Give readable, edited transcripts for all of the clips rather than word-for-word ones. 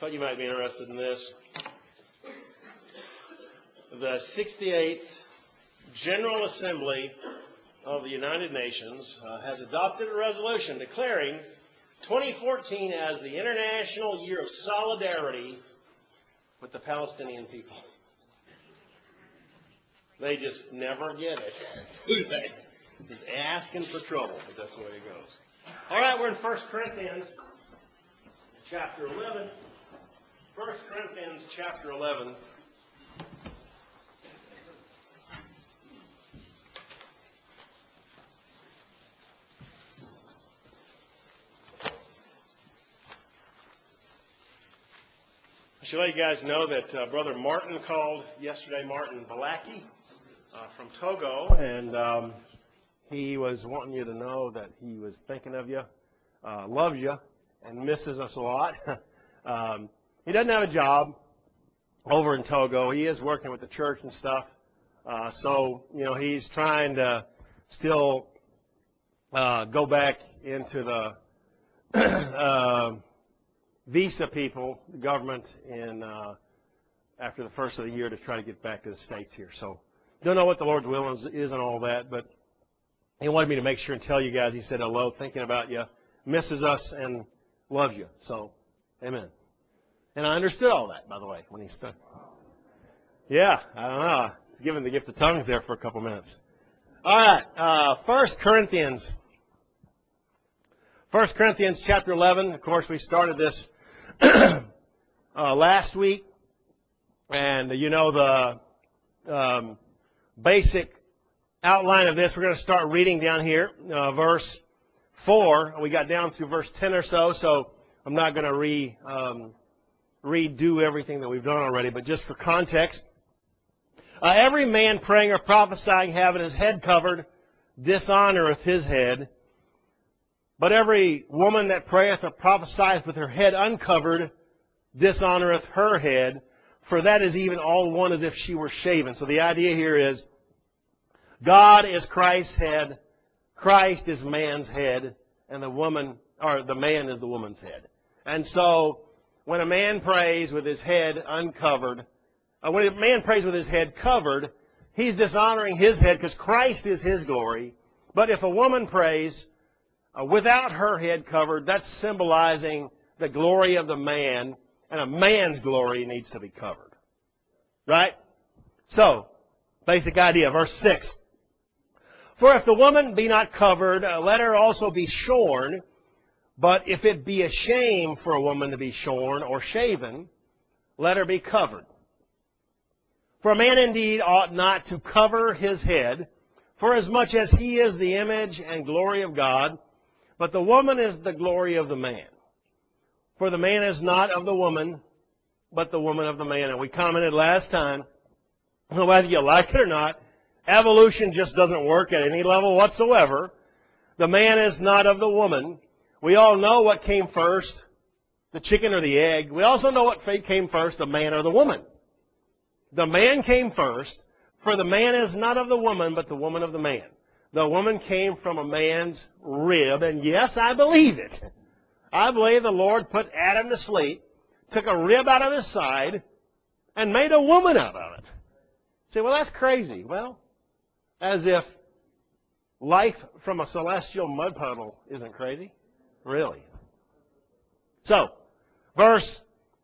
Thought you might be interested in this. The 68th General Assembly of the United Nations has adopted a resolution declaring 2014 as the International Year of Solidarity with the Palestinian people. They just never get it, do they? Just asking for trouble, but that's the way it goes. All right, we're in 1 Corinthians chapter 11. 1 Corinthians chapter 11. I should let you guys know that Brother Martin called yesterday, Martin Balaki from Togo, and he was wanting you to know that he was thinking of you, loves you, and misses us a lot. He doesn't have a job over in Togo. He is working with the church and stuff. So, he's trying to still go back into the visa people, the government, after the first of the year to try to get back to the States here. So, don't know what the Lord's will is and all that, but he wanted me to make sure and tell you guys. He said hello, thinking about you, misses us, and loves you. So, amen. And I understood all that, by the way, when he started. Yeah, I don't know. He's given the gift of tongues there for a couple minutes. All right, 1 Corinthians. 1 Corinthians chapter 11. Of course, we started this last week. And you know the basic outline of this. We're going to start reading down here, verse 4. We got down through verse 10 or so I'm not going to redo everything that we've done already, but just for context. Every man praying or prophesying having his head covered dishonoreth his head. But every woman that prayeth or prophesieth with her head uncovered dishonoreth her head, for that is even all one as if she were shaven. So the idea here is God is Christ's head, Christ is man's head, and the man is the woman's head. And so when a man prays with his head uncovered, when a man prays with his head covered, he's dishonoring his head because Christ is his glory. But if a woman prays without her head covered, that's symbolizing the glory of the man, and a man's glory needs to be covered. Right? So, basic idea, verse 6. For if the woman be not covered, let her also be shorn. But if it be a shame for a woman to be shorn or shaven, let her be covered. For a man indeed ought not to cover his head, forasmuch as he is the image and glory of God, but the woman is the glory of the man. For the man is not of the woman, but the woman of the man. And we commented last time, whether you like it or not, evolution just doesn't work at any level whatsoever. The man is not of the woman. We all know what came first, the chicken or the egg. We also know what came first, the man or the woman. The man came first, for the man is not of the woman, but the woman of the man. The woman came from a man's rib, and yes, I believe it. I believe the Lord put Adam to sleep, took a rib out of his side, and made a woman out of it. You say, well, that's crazy. Well, as if life from a celestial mud puddle isn't crazy. Really. So, verse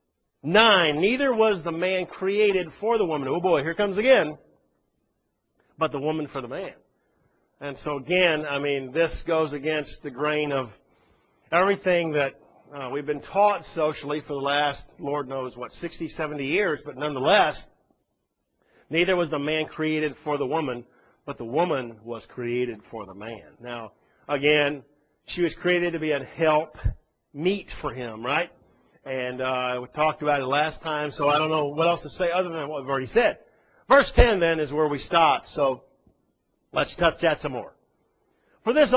9, neither was the man created for the woman. Oh boy, here comes again. But the woman for the man. And so again, this goes against the grain of everything that we've been taught socially for the last, Lord knows what, 60, 70 years. But nonetheless, neither was the man created for the woman, but the woman was created for the man. Now, again, she was created to be a help meet for him, right? And we talked about it last time, so I don't know what else to say other than what we've already said. Verse 10 then is where we stop, so let's touch that some more. For this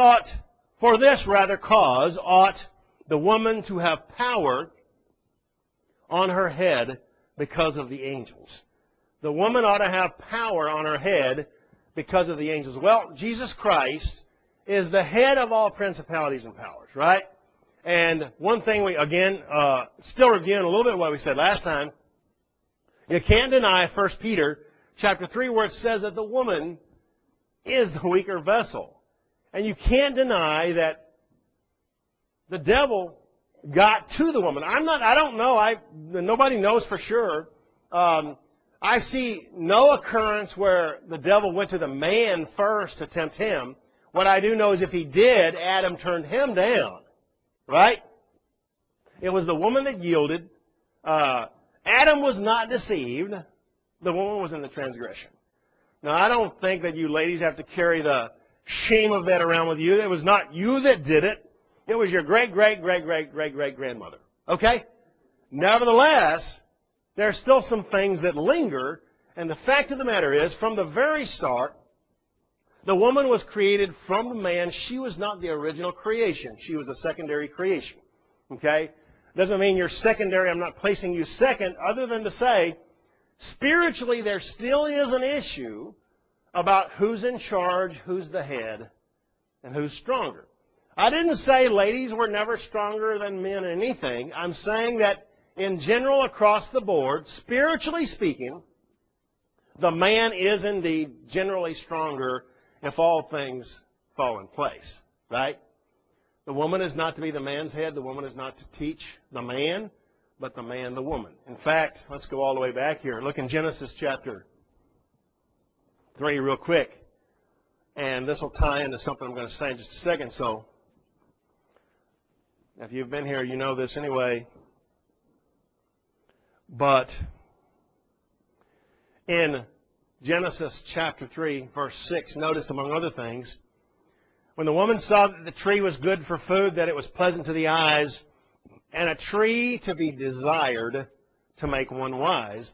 cause ought the woman to have power on her head because of the angels. The woman ought to have power on her head because of the angels. Well, Jesus Christ is the head of all principalities and powers, right? And one thing still reviewing a little bit of what we said last time, you can't deny 1 Peter chapter 3 where it says that the woman is the weaker vessel. And you can't deny that the devil got to the woman. I don't know. Nobody knows for sure. I see no occurrence where the devil went to the man first to tempt him. What I do know is if he did, Adam turned him down. Right? It was the woman that yielded. Adam was not deceived. The woman was in the transgression. Now, I don't think that you ladies have to carry the shame of that around with you. It was not you that did it. It was your great-great-great-great-great-grandmother. Okay? Nevertheless, there's still some things that linger. And the fact of the matter is, from the very start, the woman was created from the man. She was not the original creation. She was a secondary creation. Okay? Doesn't mean you're secondary. I'm not placing you second, other than to say, spiritually, there still is an issue about who's in charge, who's the head, and who's stronger. I didn't say ladies were never stronger than men in anything. I'm saying that in general, across the board, spiritually speaking, the man is indeed generally stronger if all things fall in place. Right? The woman is not to be the man's head. The woman is not to teach the man, but the man the woman. In fact, let's go all the way back here. Look in Genesis chapter 3 real quick. And this will tie into something I'm going to say in just a second. So, if you've been here, you know this anyway. But in Genesis chapter 3, verse 6, notice among other things, when the woman saw that the tree was good for food, that it was pleasant to the eyes, and a tree to be desired to make one wise,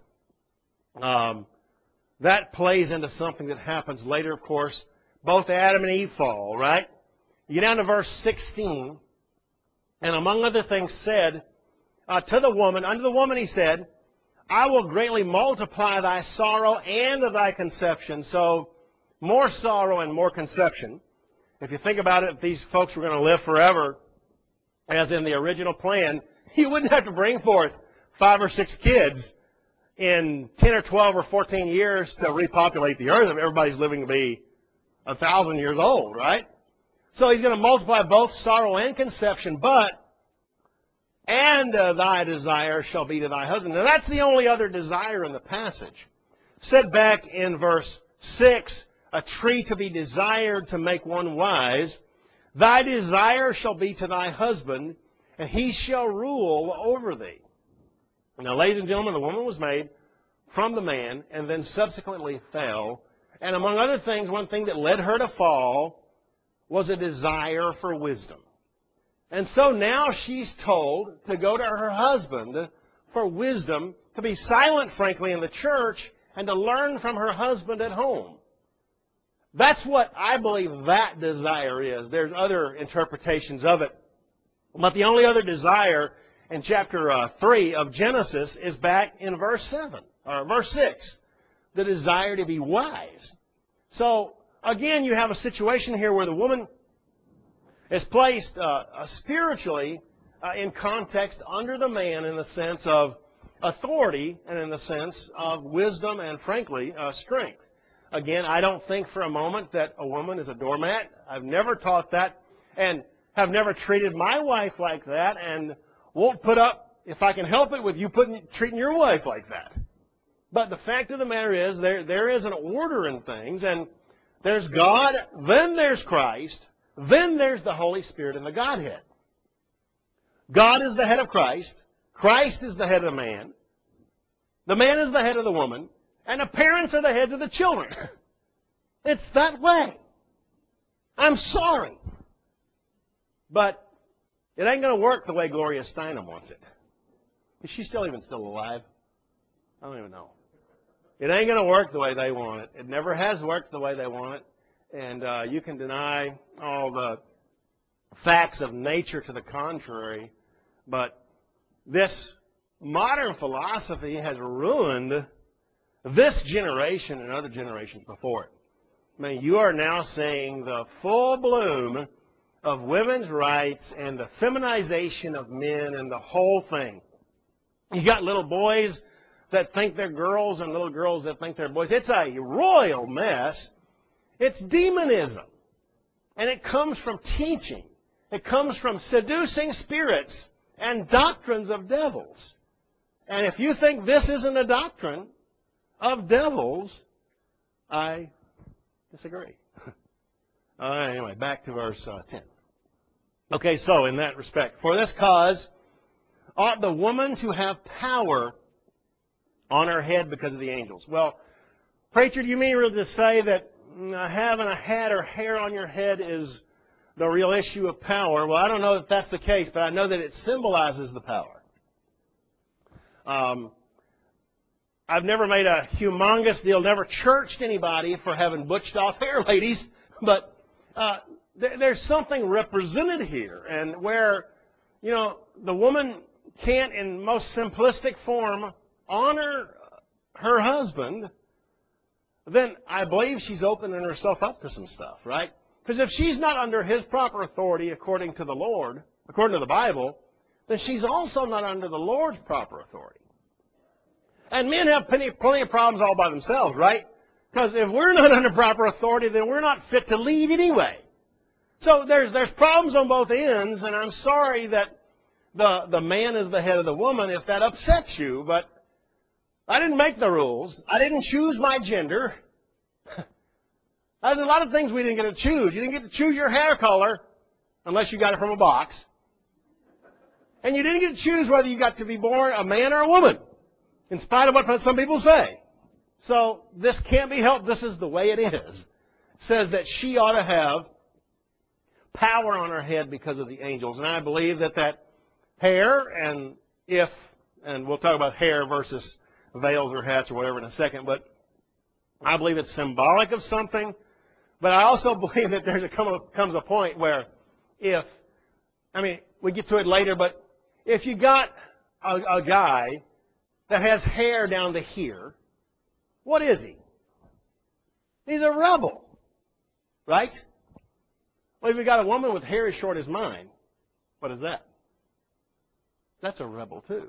that plays into something that happens later, of course. Both Adam and Eve fall, right? You get down to verse 16, and among other things said to the woman, unto the woman he said, I will greatly multiply thy sorrow and thy conception. So, more sorrow and more conception. If you think about it, if these folks were going to live forever, as in the original plan, you wouldn't have to bring forth 5 or 6 kids in 10 or 12 or 14 years to repopulate the earth if everybody's living to be 1,000 years old, right? So he's going to multiply both sorrow and conception, and thy desire shall be to thy husband. Now that's the only other desire in the passage. Said back in verse 6, a tree to be desired to make one wise. Thy desire shall be to thy husband, and he shall rule over thee. Now, ladies and gentlemen, the woman was made from the man, and then subsequently fell. And among other things, one thing that led her to fall was a desire for wisdom. And so now she's told to go to her husband for wisdom, to be silent, frankly, in the church, and to learn from her husband at home. That's what I believe that desire is. There's other interpretations of it. But the only other desire in chapter 3 of Genesis is back in verse 6. The desire to be wise. So, again, you have a situation here where the woman is placed spiritually in context under the man in the sense of authority and in the sense of wisdom and, frankly, strength. Again, I don't think for a moment that a woman is a doormat. I've never taught that and have never treated my wife like that and won't put up, if I can help it, with you treating your wife like that. But the fact of the matter is there is an order in things, and there's God, then there's Christ, then there's the Holy Spirit and the Godhead. God is the head of Christ. Christ is the head of the man. The man is the head of the woman. And the parents are the heads of the children. It's that way. I'm sorry. But it ain't going to work the way Gloria Steinem wants it. Is she still alive? I don't even know. It ain't going to work the way they want it. It never has worked the way they want it. And you can deny all the facts of nature to the contrary. But this modern philosophy has ruined this generation and other generations before it. I mean, you are now seeing the full bloom of women's rights and the feminization of men and the whole thing. You got little boys that think they're girls and little girls that think they're boys. It's a royal mess. It's demonism. And it comes from teaching. It comes from seducing spirits and doctrines of devils. And if you think this isn't a doctrine of devils, I disagree. Anyway, back to verse 10. Okay, so in that respect, for this cause ought the woman to have power on her head because of the angels. Well, preacher, do you mean really to say that having a hat or hair on your head is the real issue of power? Well, I don't know if that's the case, but I know that it symbolizes the power. I've never made a humongous deal, never churched anybody for having butched off hair, ladies, but there's something represented here, and where, the woman can't, in most simplistic form, honor her husband, then I believe she's opening herself up to some stuff, right? Because if she's not under his proper authority according to the Lord, according to the Bible, then she's also not under the Lord's proper authority. And men have plenty of problems all by themselves, right? Because if we're not under proper authority, then we're not fit to lead anyway. So there's problems on both ends, and I'm sorry that the man is the head of the woman if that upsets you, but I didn't make the rules. I didn't choose my gender. There's a lot of things we didn't get to choose. You didn't get to choose your hair color unless you got it from a box. And you didn't get to choose whether you got to be born a man or a woman, in spite of what some people say. So this can't be helped. This is the way it is. It says that she ought to have power on her head because of the angels. And I believe that hair, and we'll talk about hair versus veils or hats or whatever in a second, but I believe it's symbolic of something. But I also believe that comes a point where we get to it later, but if you got a guy that has hair down to here, what is he? He's a rebel, right? Well, if you got a woman with hair as short as mine, what is that? That's a rebel too.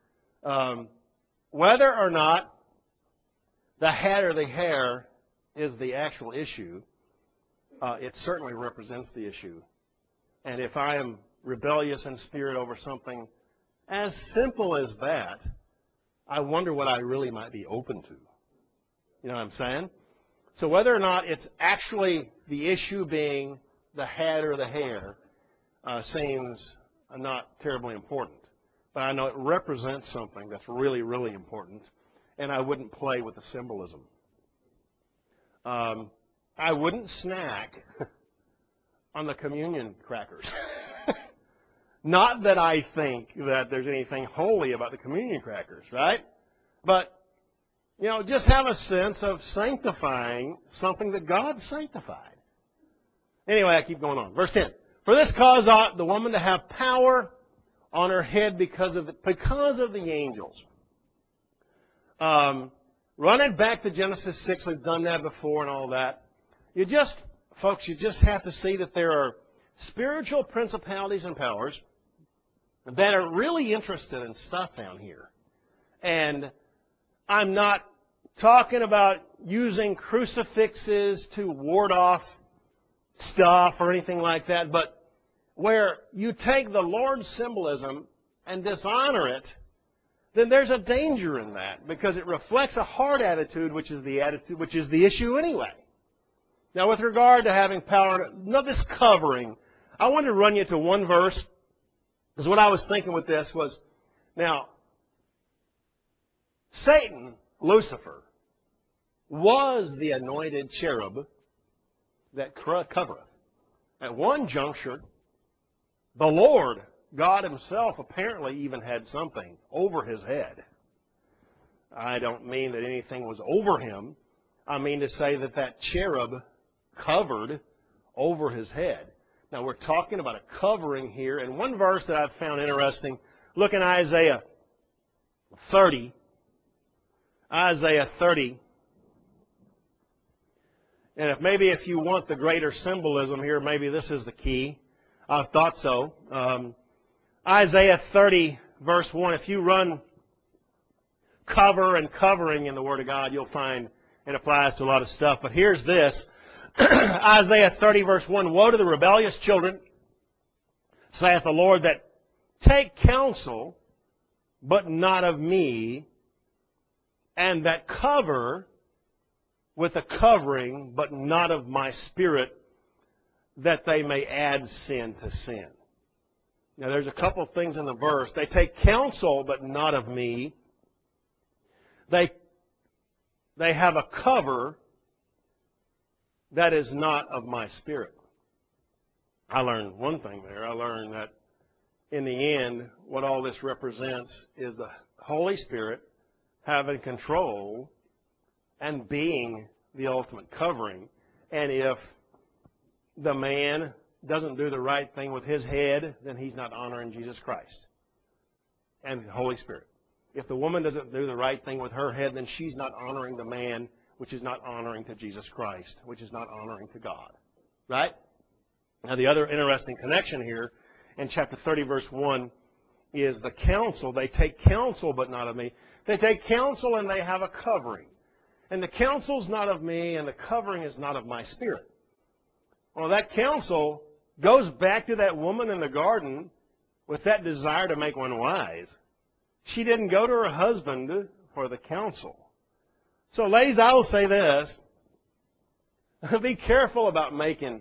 Whether or not the hat or the hair is the actual issue, it certainly represents the issue. And if I am rebellious in spirit over something as simple as that, I wonder what I really might be open to. You know what I'm saying? So whether or not it's actually the issue being the hat or the hair seems not terribly important. But I know it represents something that's really, really important, and I wouldn't play with the symbolism. I wouldn't snack on the communion crackers. Not that I think that there's anything holy about the communion crackers, right? But, just have a sense of sanctifying something that God sanctified. Anyway, I keep going on. Verse 10. For this cause ought the woman to have power on her head because of the angels. Run it back to Genesis 6. We've done that before and all that. You just have to see that there are spiritual principalities and powers that are really interested in stuff down here. And I'm not talking about using crucifixes to ward off stuff or anything like that, but where you take the Lord's symbolism and dishonor it, then there's a danger in that because it reflects a heart attitude, which is the issue anyway. Now, with regard to having power, this covering, I want to run you to one verse, because what I was thinking with this was, now, Satan, Lucifer, was the anointed cherub that covereth. At one juncture, the Lord, God Himself, apparently even had something over His head. I don't mean that anything was over Him. I mean to say that cherub covered over His head. Now, we're talking about a covering here. And one verse that I've found interesting, look in Isaiah 30. Isaiah 30. And if you want the greater symbolism here, maybe this is the key. I thought so. Isaiah 30, verse 1. If you run cover and covering in the Word of God, you'll find it applies to a lot of stuff. But here's this. Isaiah 30, verse 1. Woe to the rebellious children, saith the Lord, that take counsel, but not of me, and that cover with a covering, but not of my Spirit, that they may add sin to sin. Now, there's a couple of things in the verse. They take counsel, but not of me. They have a cover that is not of my Spirit. I learned one thing there. I learned that in the end, what all this represents is the Holy Spirit having control and being the ultimate covering. And if the man doesn't do the right thing with his head, then he's not honoring Jesus Christ and the Holy Spirit. If the woman doesn't do the right thing with her head, then she's not honoring the man, which is not honoring to Jesus Christ, which is not honoring to God. Right? Now, the other interesting connection here in chapter 30, verse 1, is the counsel. They take counsel, but not of me. They take counsel and they have a covering. And the counsel's not of me, and the covering is not of my Spirit. Well, that counsel goes back to that woman in the garden with that desire to make one wise. She didn't go to her husband for the counsel. So, ladies, I will say this. Be careful about making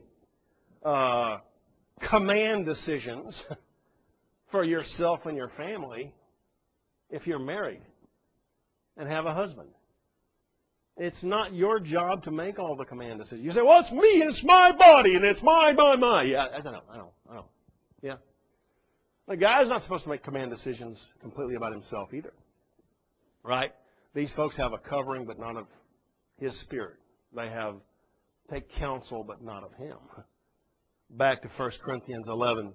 command decisions for yourself and your family if you're married and have a husband. It's not your job to make all the command decisions. You say, well, it's me and it's my body and it's my. Yeah, I know. Yeah. The guy's not supposed to make command decisions completely about himself either. Right? These folks have a covering but not of his Spirit. They take counsel but not of him. Back to 1 Corinthians 11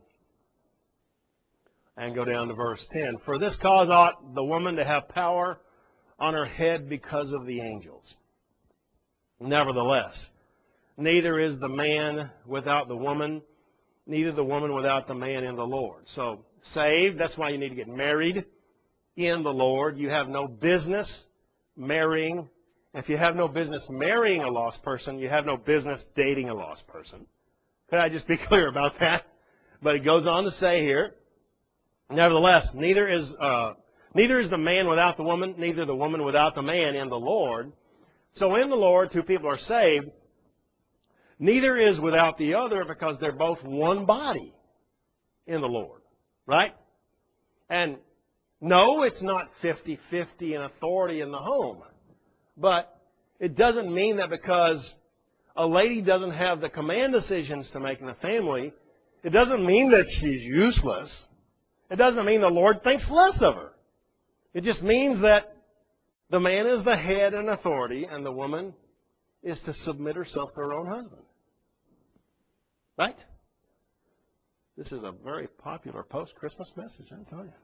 and go down to verse 10. For this cause ought the woman to have power on her head because of the angels. Nevertheless, neither is the man without the woman, neither the woman without the man in the Lord. So, saved, that's why you need to get married in the Lord. You have no business marrying. If you have no business marrying a lost person, you have no business dating a lost person. Could I just be clear about that? But it goes on to say here, nevertheless, neither is the man without the woman, neither the woman without the man in the Lord. So in the Lord, two people are saved. Neither is without the other, because they're both one body in the Lord. Right? And no, it's not 50-50 in authority in the home. But it doesn't mean that because a lady doesn't have the command decisions to make in the family, it doesn't mean that she's useless. It doesn't mean the Lord thinks less of her. It just means that the man is the head and authority, and the woman is to submit herself to her own husband. Right? This is a very popular post-Christmas message, I tell you.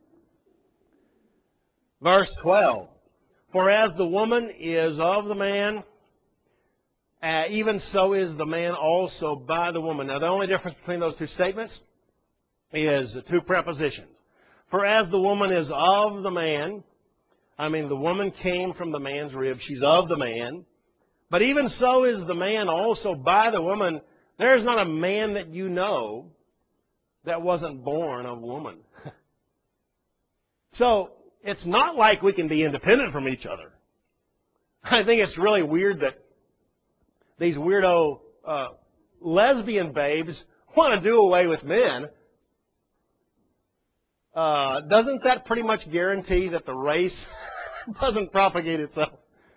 Verse 12. For as the woman is of the man, even so is the man also by the woman. Now, the only difference between those two statements is the two prepositions. For as the woman is of the man, the woman came from the man's rib. She's of the man. But even so is the man also by the woman. There's not a man that you know that wasn't born of woman. So, it's not like we can be independent from each other. I think it's really weird that these weirdo lesbian babes want to do away with men. Doesn't that pretty much guarantee that the race doesn't propagate itself?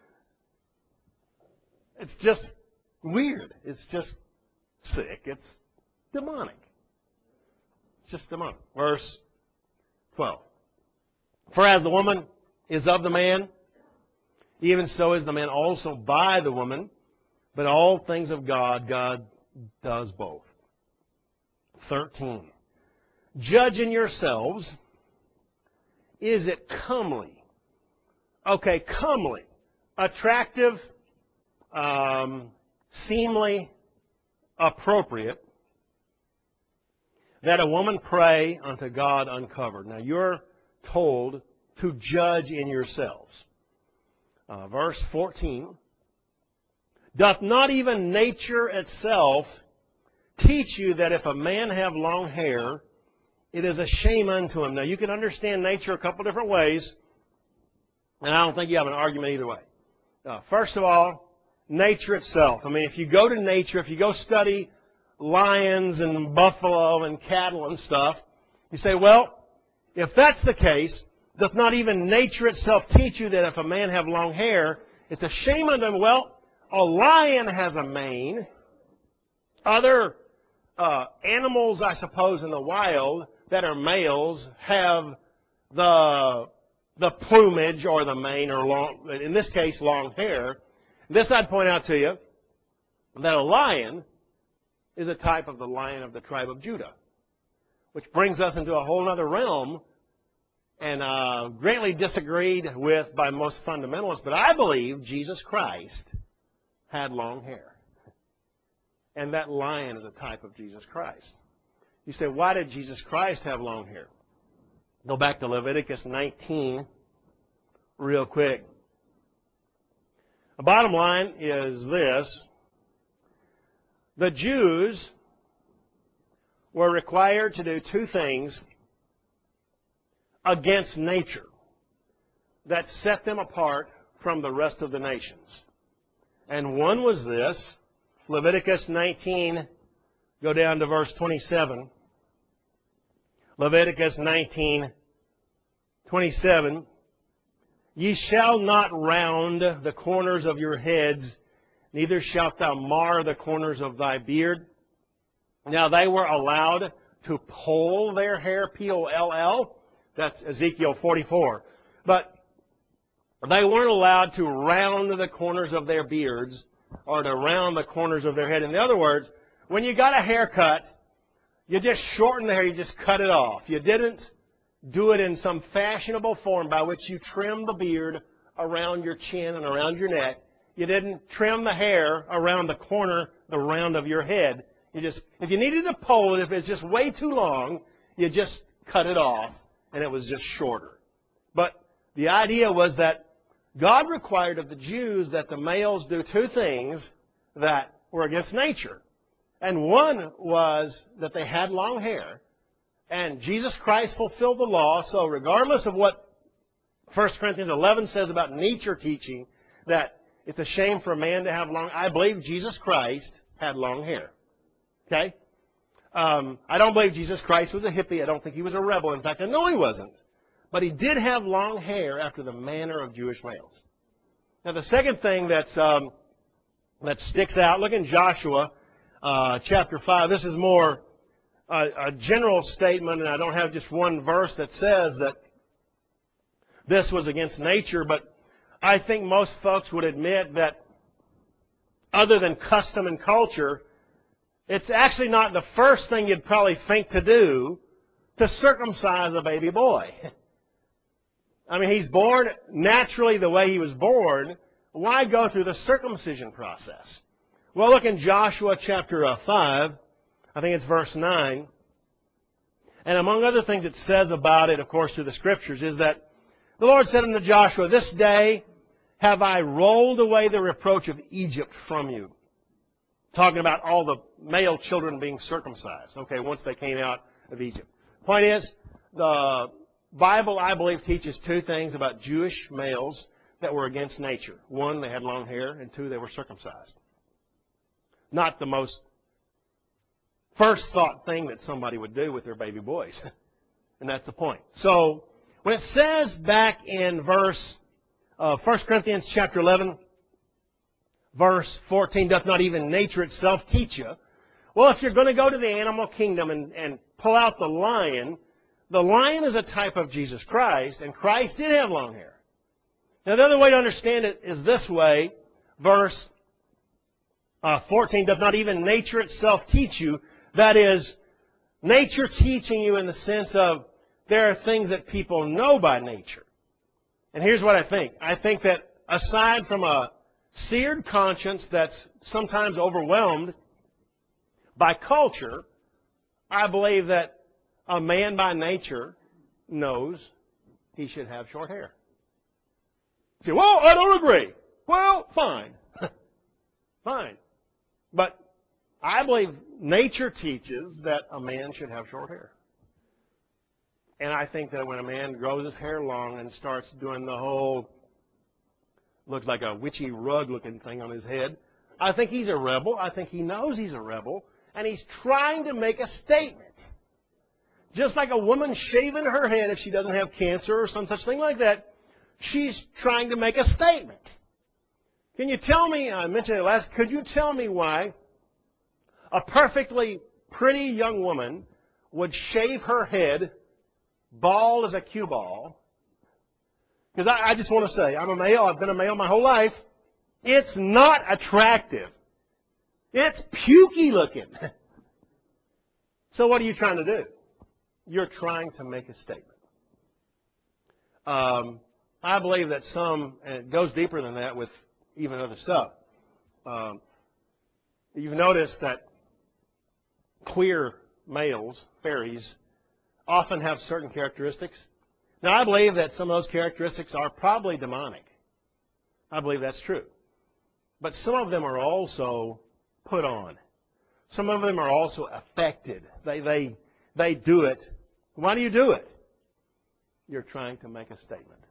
It's just weird. It's just sick. It's demonic. It's just demonic. Verse 12. For as the woman is of the man, even so is the man also by the woman. But all things of God, God does both. 13. Judging yourselves, is it comely? Okay, comely. Attractive, seemly, appropriate. that a woman pray unto God uncovered. Now you're told to judge in yourselves. Verse 14. Doth not even nature itself teach you that if a man have long hair, it is a shame unto him? Now you can understand nature a couple different ways, and I don't think you have an argument either way. First of all, nature itself. I mean, if you go to nature, if you go study lions and buffalo and cattle and stuff, you say, well, if that's the case, doth not even nature itself teach you that if a man have long hair, it's a shame unto him? Well, a lion has a mane. Other animals, I suppose, in the wild that are males have the plumage or the mane, or long, in this case, long hair. This I'd point out to you, that a lion is a type of the Lion of the tribe of Judah, which brings us into a whole other realm, and greatly disagreed with by most fundamentalists, but I believe Jesus Christ had long hair. And that lion is a type of Jesus Christ. You say, why did Jesus Christ have long hair? Go back to Leviticus 19 real quick. The bottom line is this. The Jews were required to do two things against nature that set them apart from the rest of the nations. And one was this. Leviticus 19, go down to verse 27. Leviticus 19, 27. Ye shall not round the corners of your heads, neither shalt thou mar the corners of thy beard. Now they were allowed to poll their hair, P-O-L-L. That's Ezekiel 44. But they weren't allowed to round the corners of their beards or to round the corners of their head. In other words, when you got a haircut, you just shortened the hair, you just cut it off. You didn't do it in some fashionable form by which you trim the beard around your chin and around your neck. You didn't trim the hair around the corner, the round of your head. You just, if you needed to pull it, if it's just way too long, you just cut it off, and it was just shorter. But the idea was that God required of the Jews that the males do two things that were against nature. And one was that they had long hair. And Jesus Christ fulfilled the law. So regardless of what 1 Corinthians 11 says about nature teaching, that it's a shame for a man to have long, I believe Jesus Christ had long hair. Okay? I don't believe Jesus Christ was a hippie. I don't think he was a rebel. In fact, I know he wasn't. But he did have long hair after the manner of Jewish males. Now, the second thing that sticks out, look in Joshua chapter 5. This is more a general statement, and I don't have just one verse that says that this was against nature, but I think most folks would admit that other than custom and culture, it's actually not the first thing you'd probably think to do to circumcise a baby boy. I mean, he's born naturally the way he was born. Why go through the circumcision process? Well, look in Joshua chapter 5. I think it's verse 9. And among other things it says about it, of course, through the Scriptures, is that the Lord said unto Joshua, This day have I rolled away the reproach of Egypt from you. Talking about all the male children being circumcised, okay, once they came out of Egypt. Point is, the Bible, I believe, teaches two things about Jewish males that were against nature. One, they had long hair, and two, they were circumcised. Not the most first thought thing that somebody would do with their baby boys. And that's the point. So, when it says back in verse 1 Corinthians chapter 11, verse 14, doth not even nature itself teach you? Well, if you're going to go to the animal kingdom and pull out the lion is a type of Jesus Christ, and Christ did have long hair. Now, the other way to understand it is this way. Verse 14, doth not even nature itself teach you? That is, nature teaching you in the sense of there are things that people know by nature. And here's what I think. I think that aside from a seared conscience that's sometimes overwhelmed by culture, I believe that a man by nature knows he should have short hair. You say, well, I don't agree. Well, fine. Fine. But I believe nature teaches that a man should have short hair. And I think that when a man grows his hair long and starts doing the whole, looks like a witchy rug looking thing on his head, I think he's a rebel. I think he knows he's a rebel. And he's trying to make a statement. Just like a woman shaving her head if she doesn't have cancer or some such thing like that, she's trying to make a statement. Can you tell me, I mentioned it last, could you tell me why a perfectly pretty young woman would shave her head bald as a cue ball? Because I just want to say, I'm a male, I've been a male my whole life. It's not attractive. It's pukey looking. So what are you trying to do? You're trying to make a statement. I believe that some, and it goes deeper than that with even other stuff. You've noticed that queer males, fairies, often have certain characteristics. Now, I believe that some of those characteristics are probably demonic. I believe that's true. But some of them are also put on. Some of them are also affected. They do it. Why do you do it? You're trying to make a statement.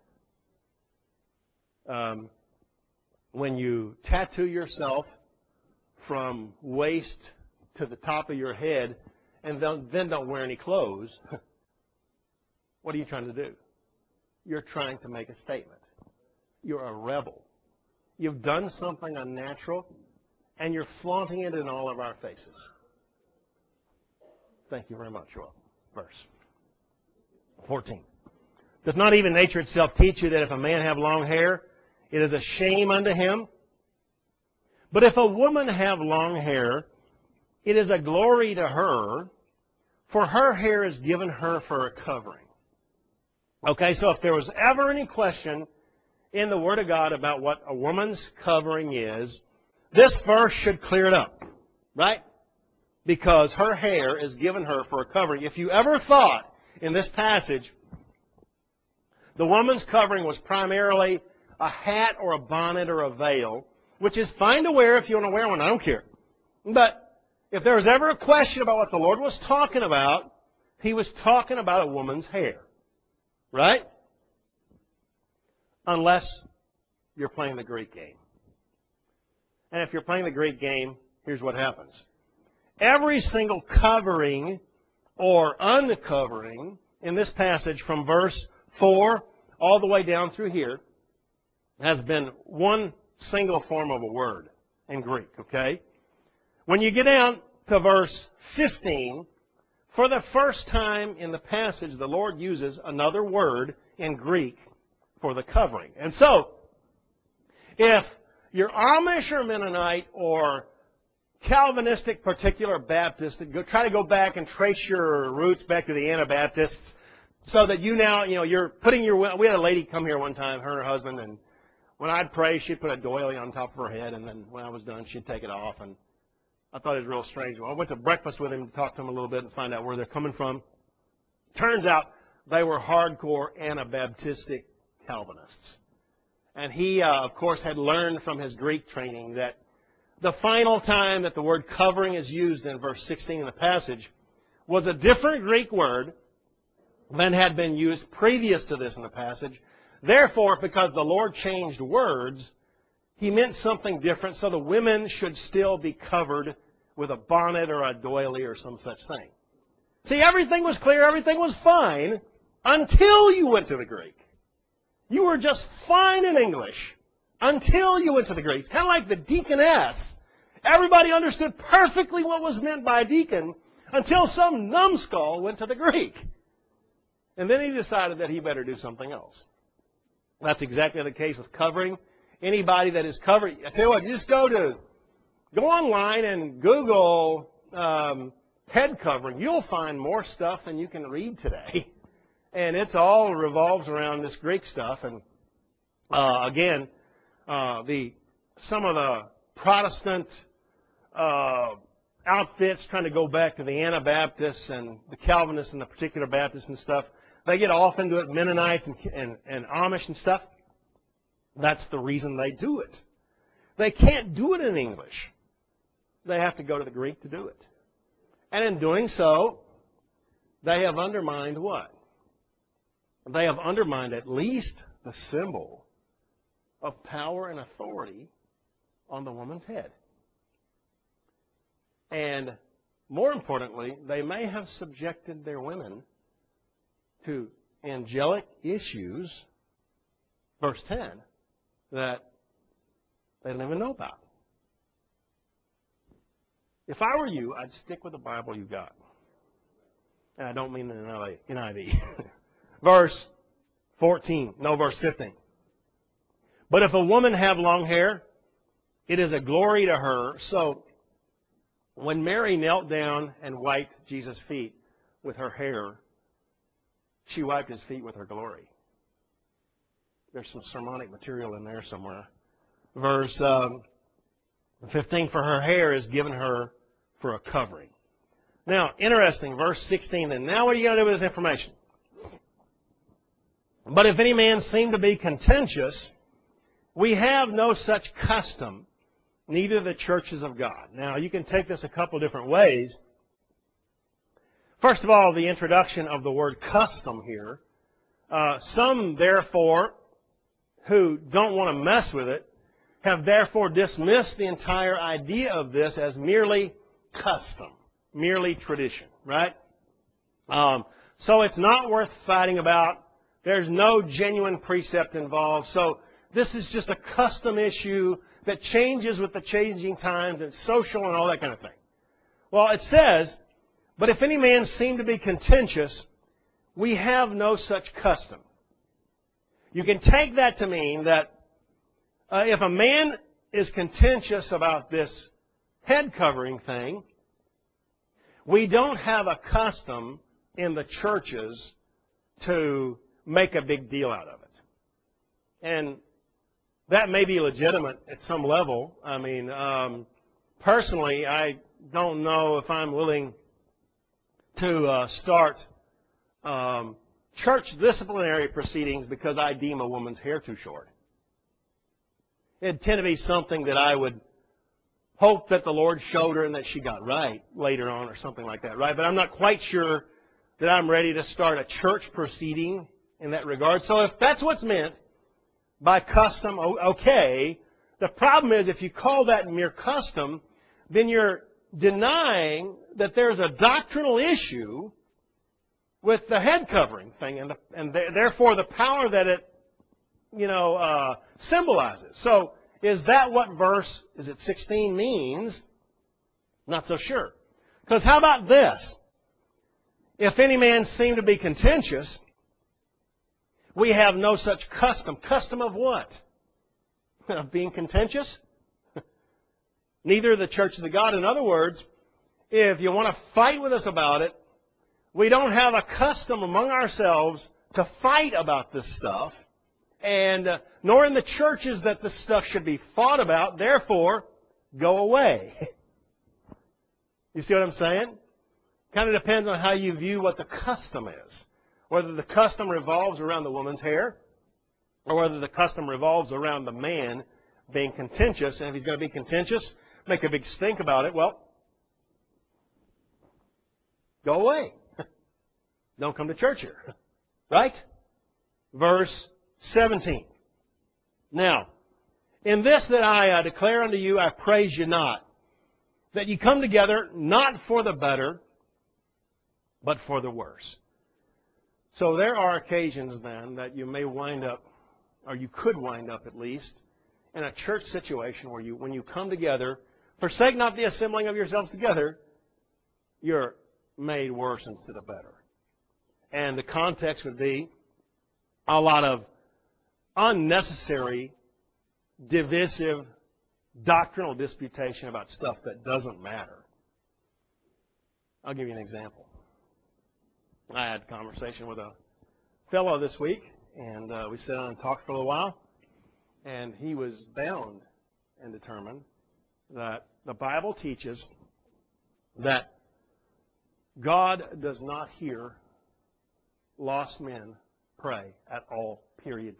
When you tattoo yourself from waist to the top of your head and then don't wear any clothes, what are you trying to do? You're trying to make a statement. You're a rebel. You've done something unnatural, and you're flaunting it in all of our faces. Thank you very much, Joel. Verse 14. Does not even nature itself teach you that if a man have long hair, it is a shame unto him? But if a woman have long hair, it is a glory to her, for her hair is given her for a covering. Okay, so if there was ever any question in the Word of God about what a woman's covering is, this verse should clear it up, right? Because her hair is given her for a covering. If you ever thought in this passage the woman's covering was primarily a hat or a bonnet or a veil, which is fine to wear if you want to wear one, I don't care. But if there was ever a question about what the Lord was talking about, He was talking about a woman's hair. Right? Unless you're playing the Greek game. And if you're playing the Greek game, here's what happens. Every single covering or uncovering in this passage from verse 4 all the way down through here has been one single form of a word in Greek, okay? When you get down to verse 15, for the first time in the passage, the Lord uses another word in Greek for the covering. And so, if you're Amish or Mennonite or Calvinistic, particular Baptist, try to go back and trace your roots back to the Anabaptists so that you're putting we had a lady come here one time, her and her husband, and when I'd pray, she'd put a doily on top of her head, and then when I was done, she'd take it off, and I thought it was real strange. Well, I went to breakfast with him to talk to him a little bit and find out where they're coming from. Turns out they were hardcore Anabaptistic Calvinists. And he, of course, had learned from his Greek training that the final time that the word covering is used in verse 16 in the passage was a different Greek word than had been used previous to this in the passage. Therefore, because the Lord changed words, He meant something different, so the women should still be covered with a bonnet or a doily or some such thing. See, everything was clear, everything was fine, until you went to the Greek. You were just fine in English until you went to the Greek. It's kind of like the deaconess. Everybody understood perfectly what was meant by deacon until some numbskull went to the Greek. And then he decided that he better do something else. That's exactly the case with covering. Anybody that is covered, I tell you what, you just go online and Google head covering. You'll find more stuff than you can read today. And it all revolves around this Greek stuff. And again, some of the Protestant outfits trying to go back to the Anabaptists and the Calvinists and the particular Baptists and stuff. They get off into it, Mennonites and Amish and stuff. That's the reason they do it. They can't do it in English. They have to go to the Greek to do it. And in doing so, they have undermined what? They have undermined at least the symbol of power and authority on the woman's head. And more importantly, they may have subjected their women to angelic issues, verse 10, that they don't even know about. If I were you, I'd stick with the Bible you got. And I don't mean the NIV. Verse 15. But if a woman have long hair, it is a glory to her. So when Mary knelt down and wiped Jesus' feet with her hair, she wiped his feet with her glory. There's some sermonic material in there somewhere. Verse 15, for her hair is given her for a covering. Now, interesting, verse 16. And now what are you going to do with this information? But if any man seem to be contentious, we have no such custom, neither the churches of God. Now, you can take this a couple different ways. First of all, the introduction of the word custom here. Some, therefore, who don't want to mess with it, have therefore dismissed the entire idea of this as merely custom, merely tradition, right? So it's not worth fighting about. There's no genuine precept involved. So this is just a custom issue that changes with the changing times and social and all that kind of thing. Well, it says, but if any man seem to be contentious, we have no such custom. You can take that to mean that if a man is contentious about this head covering thing, we don't have a custom in the churches to make a big deal out of it. And that may be legitimate at some level. I mean, personally, I don't know if I'm willing to start church disciplinary proceedings because I deem a woman's hair too short. It'd tend to be something that I would hope that the Lord showed her and that she got right later on or something like that, right? But I'm not quite sure that I'm ready to start a church proceeding in that regard. So if that's what's meant by custom, okay. The problem is if you call that mere custom, then you're denying that there's a doctrinal issue with the head covering thing and therefore the power that it symbolizes. So is that what verse, is it 16 means? Not so sure. Because how about this? If any man seem to be contentious, we have no such custom. Custom of what? Of being contentious? Neither the churches of God. In other words, if you want to fight with us about it, we don't have a custom among ourselves to fight about this stuff. And nor in the churches that this stuff should be fought about. Therefore, go away. You see what I'm saying? Kind of depends on how you view what the custom is. Whether the custom revolves around the woman's hair, or whether the custom revolves around the man being contentious. And if he's going to be contentious, make a big stink about it, well, go away. Don't come to church here. Right? Verse 17. Now, in this that I declare unto you, I praise you not, that you come together not for the better, but for the worse. So there are occasions then that you may wind up, or you could wind up at least, in a church situation where when you come together, forsake not the assembling of yourselves together, you're made worse instead of better. And the context would be a lot of unnecessary, divisive, doctrinal disputation about stuff that doesn't matter. I'll give you an example. I had a conversation with a fellow this week, and we sat down and talked for a little while, and he was bound and determined that the Bible teaches that God does not hear lost men pray at all, period.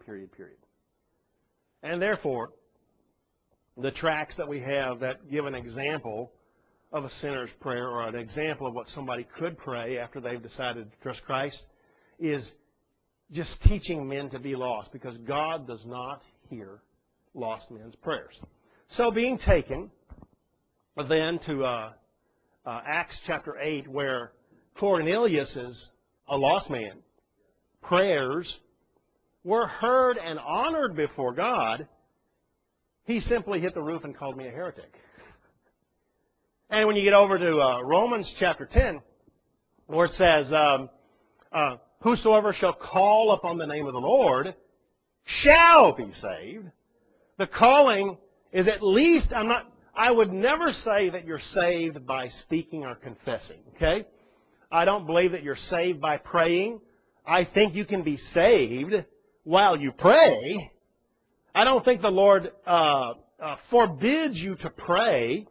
And therefore, the tracts that we have that give an example of a sinner's prayer or an example of what somebody could pray after they've decided to trust Christ is just teaching men to be lost, because God does not hear lost men's prayers. So being taken then to Acts chapter 8, where Cornelius is a lost man, prayers were heard and honored before God, he simply hit the roof and called me a heretic. And when you get over to Romans chapter 10, where it says, whosoever shall call upon the name of the Lord shall be saved. The calling is at least, I would never say that you're saved by speaking or confessing, okay? I don't believe that you're saved by praying. I think you can be saved while you pray. I don't think the Lord forbids you to pray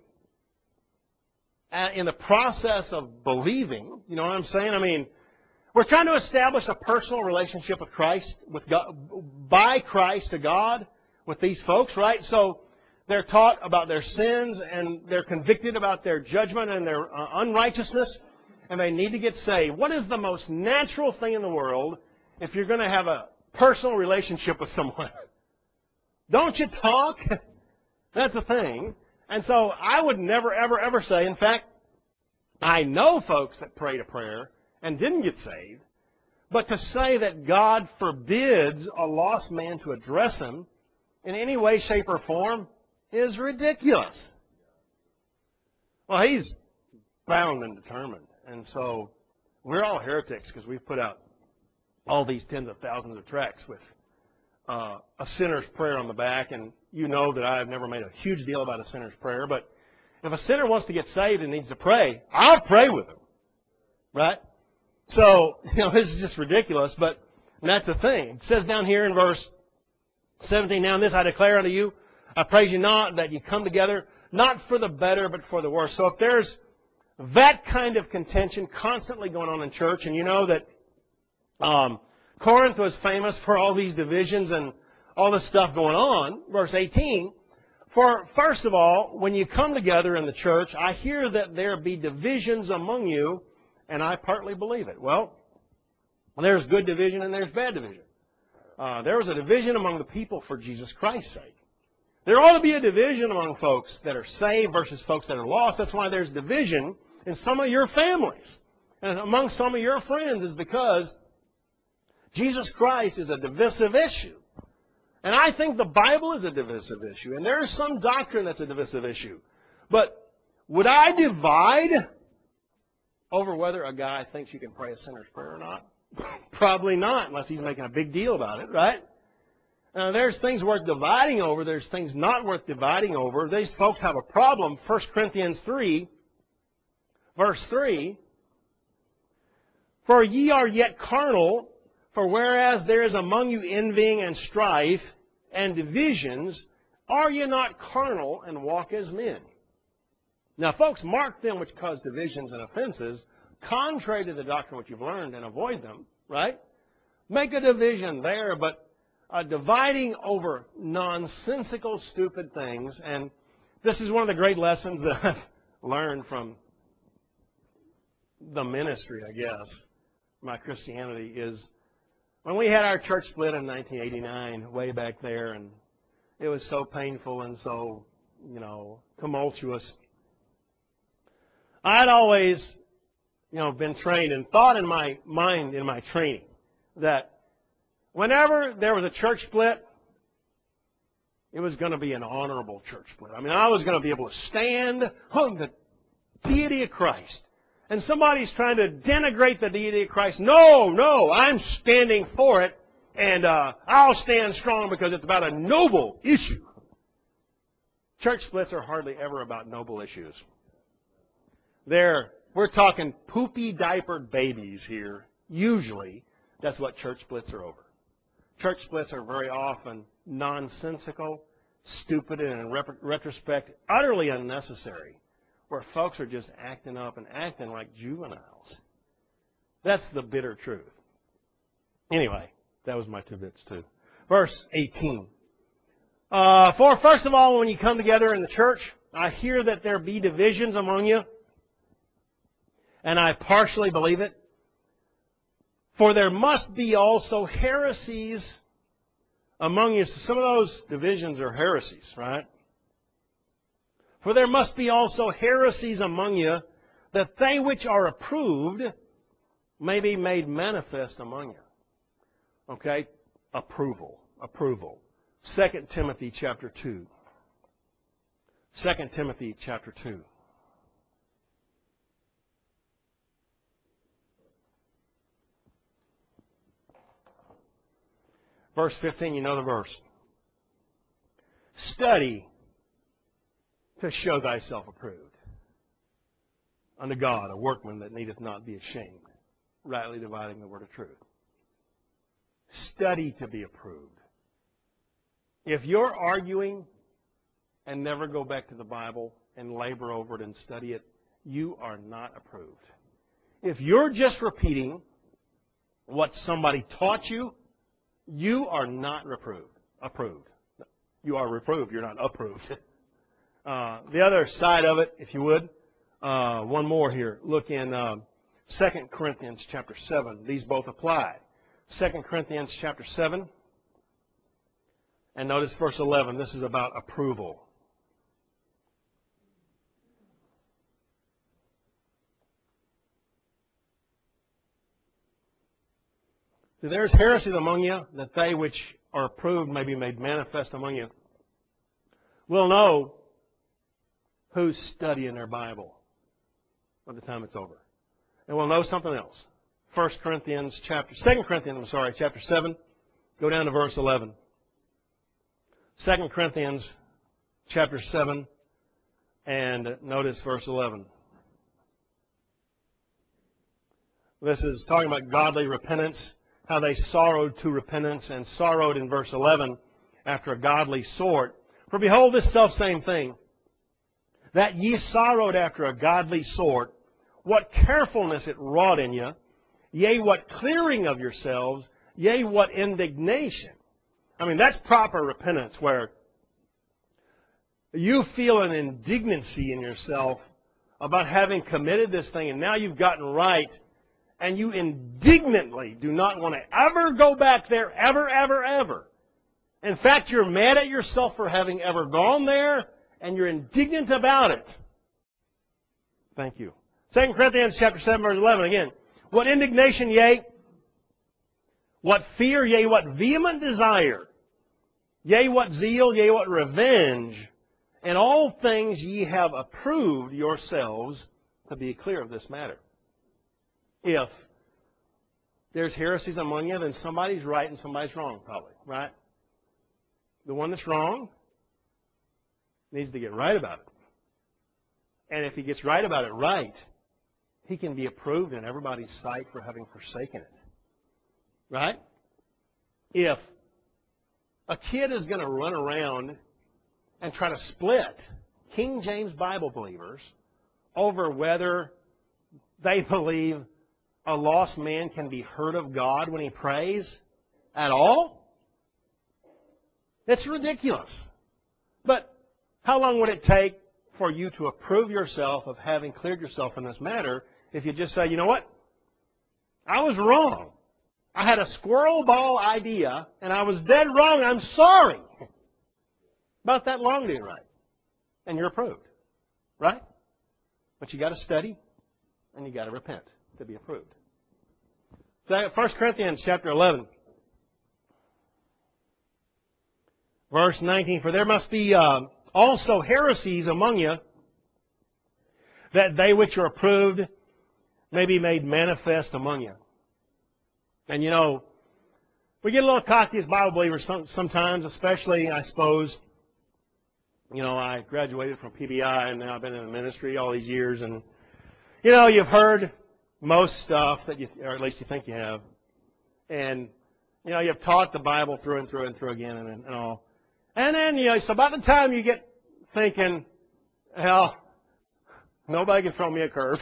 in the process of believing. You know what I'm saying? I mean, we're trying to establish a personal relationship with Christ, with God, by Christ to God, with these folks, right? So they're taught about their sins, and they're convicted about their judgment and their unrighteousness, and they need to get saved. What is the most natural thing in the world if you're going to have a personal relationship with someone? Don't you talk? That's the thing. And so I would never, ever, ever say, in fact, I know folks that prayed a prayer and didn't get saved, but to say that God forbids a lost man to address him in any way, shape, or form is ridiculous. Well, he's bound and determined. And so we're all heretics because we've put out all these tens of thousands of tracts with a sinner's prayer on the back. And you know that I've never made a huge deal about a sinner's prayer. But if a sinner wants to get saved and needs to pray, I'll pray with him. Right? So, this is just ridiculous. But that's the thing. It says down here in verse 17, now in this I declare unto you, I praise you not that you come together, not for the better, but for the worse. So if there's that kind of contention constantly going on in church, and you know that Corinth was famous for all these divisions and all this stuff going on, verse 18, for first of all, when you come together in the church, I hear that there be divisions among you, and I partly believe it. Well, there's good division and there's bad division. There was a division among the people for Jesus Christ's sake. There ought to be a division among folks that are saved versus folks that are lost. That's why there's division in some of your families and among some of your friends, is because Jesus Christ is a divisive issue. And I think the Bible is a divisive issue. And there is some doctrine that's a divisive issue. But would I divide over whether a guy thinks you can pray a sinner's prayer or not? Probably not, unless he's making a big deal about it, right? There's things worth dividing over. There's things not worth dividing over. These folks have a problem. 1 Corinthians 3, verse 3. For ye are yet carnal, for whereas there is among you envying and strife and divisions, are ye not carnal and walk as men? Now, folks, mark them which cause divisions and offenses, contrary to the doctrine which you've learned, and avoid them, right? Make a division there, but dividing over nonsensical, stupid things. And this is one of the great lessons that I've learned from the ministry, I guess, my Christianity, is when we had our church split in 1989, way back there, and it was so painful and so, tumultuous. I'd always, been trained and thought in my mind, in my training, that whenever there was a church split, it was going to be an honorable church split. I was going to be able to stand on the deity of Christ. And somebody's trying to denigrate the deity of Christ. No, I'm standing for it, and I'll stand strong because it's about a noble issue. Church splits are hardly ever about noble issues. We're talking poopy diapered babies here. Usually, that's what church splits are over. Church splits are very often nonsensical, stupid, and in retrospect, utterly unnecessary. where folks are just acting up and acting like juveniles. That's the bitter truth. Anyway, that was my 2 bits too. Verse 18. For first of all, when you come together in the church, I hear that there be divisions among you, and I partially believe it. For there must be also heresies among you. So some of those divisions are heresies, right? For there must be also heresies among you, that they which are approved may be made manifest among you. Okay? Approval. 2 Timothy chapter 2. 2 Timothy chapter 2. Verse 15, you know the verse. Study to show thyself approved unto God, a workman that needeth not be ashamed, rightly dividing the word of truth. Study to be approved. If you're arguing and never go back to the Bible and labor over it and study it, you are not approved. If you're just repeating what somebody taught you, you are not approved. You are reproved. You're not approved. The other side of it, if you would, one more here. Look in 2 Corinthians chapter 7. These both apply. 2 Corinthians chapter 7. And notice verse 11. This is about approval. See, there's heresies among you, that they which are approved may be made manifest among you. We'll know who's studying their Bible by the time it's over. And we'll know something else. 2 Corinthians chapter 7. Go down to verse 11. 2 Corinthians chapter 7, and notice verse 11. This is talking about godly repentance, how they sorrowed to repentance, and sorrowed in verse 11 after a godly sort. For behold, this selfsame thing, that ye sorrowed after a godly sort, what carefulness it wrought in you, yea, what clearing of yourselves, yea, what indignation. I mean, that's proper repentance, where you feel an indignancy in yourself about having committed this thing, and now you've gotten right, and you indignantly do not want to ever go back there, ever. In fact, you're mad at yourself for having ever gone there, and you're indignant about it. Thank you. 2 Corinthians chapter 7, verse 11 again. What indignation, yea, what fear, yea, what vehement desire, yea, what zeal, yea, what revenge, and all things ye have approved yourselves to be clear of this matter. If there's heresies among you, then somebody's right and somebody's wrong, probably, right? The one that's wrong needs to get right about it. And if he gets right about it right, he can be approved in everybody's sight for having forsaken it. Right? If a kid is going to run around and try to split King James Bible believers over whether they believe a lost man can be heard of God when he prays at all, it's ridiculous. But how long would it take for you to approve yourself of having cleared yourself in this matter if you just say, you know what? I was wrong. I had a squirrel ball idea, and I was dead wrong. I'm sorry. About that long doing right. And you're approved. Right? But you got to study, and you got to repent to be approved. So 1 Corinthians chapter 11. Verse 19. For there must be also heresies among you, that they which are approved may be made manifest among you. And you know, we get a little cocky as Bible believers sometimes, especially, I suppose, you know, I graduated from PBI and now I've been in the ministry all these years, and, you know, you've heard most stuff that you, or at least you think you have, and, you know, you've taught the Bible through and through and through again and all. And then, you know, so by the time you get thinking, well, Nobody can throw me a curve.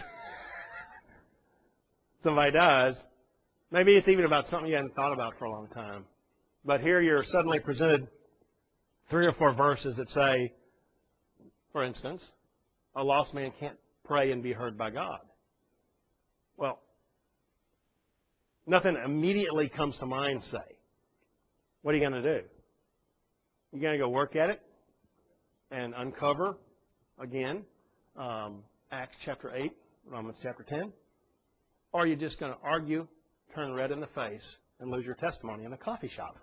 Somebody does. Maybe it's even about something you hadn't thought about for a long time. But here you're suddenly presented 3 or 4 verses that say, for instance, a lost man can't pray and be heard by God. Well, nothing immediately comes to mind, say. What are you going to do? You're going to go work at it and uncover, again, Acts chapter 8, Romans chapter 10? Or are you just going to argue, turn red in the face, and lose your testimony in a coffee shop?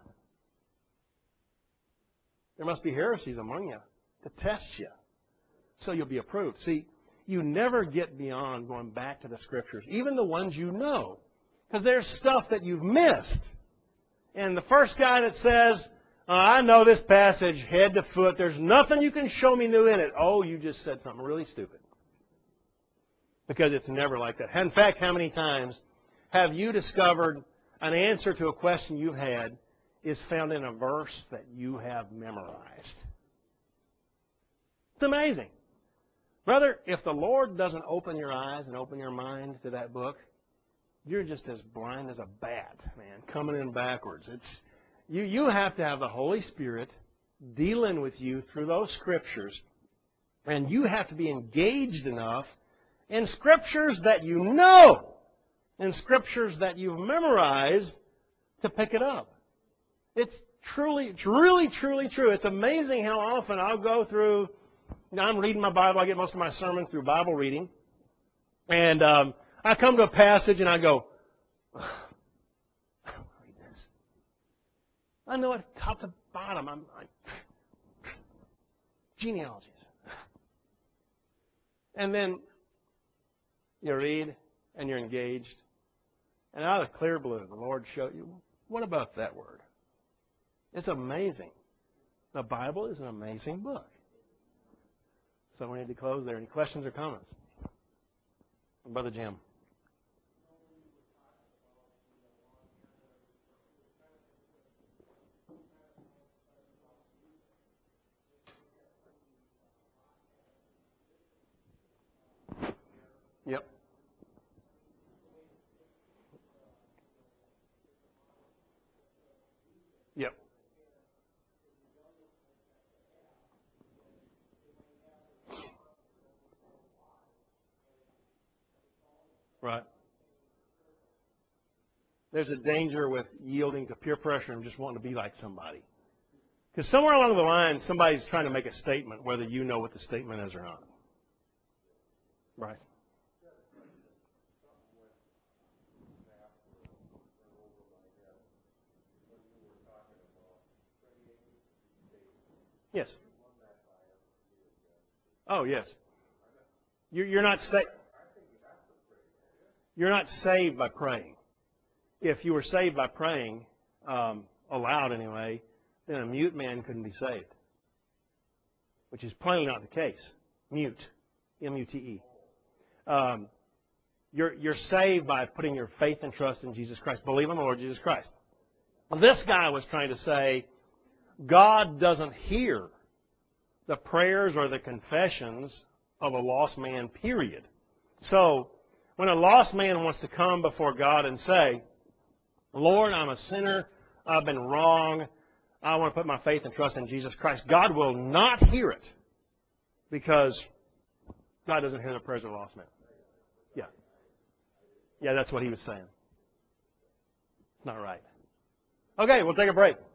There must be heresies among you to test you, so you'll be approved. See, you never get beyond going back to the Scriptures, even the ones you know, because there's stuff that you've missed. And the first guy that says, I know this passage head to foot, there's nothing you can show me new in it. Oh, you just said something really stupid. Because it's never like that. In fact, how many times have you discovered an answer to a question you've had is found in a verse that you have memorized? It's amazing. Brother, if the Lord doesn't open your eyes and open your mind to that book, you're just as blind as a bat, man, coming in backwards. You have to have the Holy Spirit dealing with you through those Scriptures, and you have to be engaged enough in Scriptures that you know, in Scriptures that you've memorized to pick it up. It's really, truly true. It's amazing how often I'll go through, I'm reading my Bible, I get most of my sermon through Bible reading, and I come to a passage and I go, I don't want to read this. I know it top to bottom. I'm genealogies. And then you read and you're engaged. And out of the clear blue, the Lord showed you, what about that word? It's amazing. The Bible is an amazing book. So we need to close there. Any questions or comments? Brother Jim. Yep. Yep. Right. There's a danger with yielding to peer pressure and just wanting to be like somebody. Because somewhere along the line, somebody's trying to make a statement, whether you know what the statement is or not. Right. Yes. Oh, yes. You're not saved. You're not saved by praying. If you were saved by praying, aloud anyway, then a mute man couldn't be saved, which is plainly not the case. Mute, M-U-T-E. You're saved by putting your faith and trust in Jesus Christ. Believe in the Lord Jesus Christ. Well, this guy was trying to say, God doesn't hear the prayers or the confessions of a lost man, period. So, when a lost man wants to come before God and say, Lord, I'm a sinner, I've been wrong, I want to put my faith and trust in Jesus Christ, God will not hear it because God doesn't hear the prayers of a lost man. Yeah. Yeah, that's what he was saying. It's not right. Okay, we'll take a break.